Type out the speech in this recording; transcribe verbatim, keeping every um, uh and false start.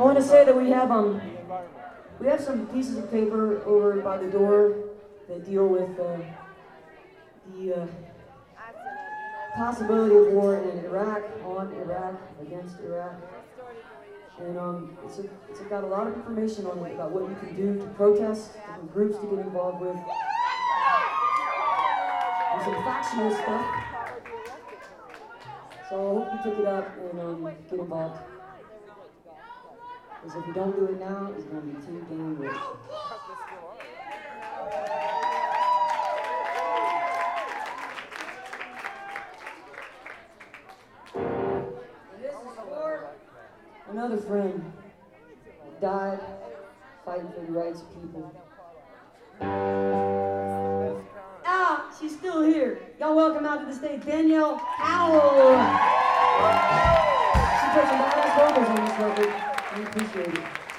want to say that we have um we have some pieces of paper over by the door that deal with uh, the uh, possibility of war in Iraq, on Iraq, against Iraq. And um, it's, a, it's got a lot of information on it about what you can do to protest, different groups to get involved with, and some factual stuff. So I hope you pick it up and um, get involved. Because if you don't do it now, it's going to be too damn late. Another friend died fighting for the rights of people. Ah, she's still here. Y'all welcome out to the stage Danielle Howell. She put some badass vocals on this record. We appreciate it.